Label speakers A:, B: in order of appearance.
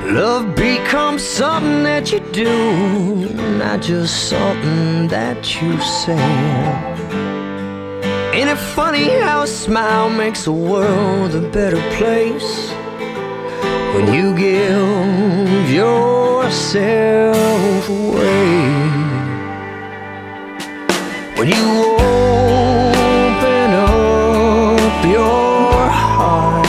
A: Love becomes something that you do, not just something that you say. Ain't it funny how a smile makes the world a better place? When you give yourself away, when you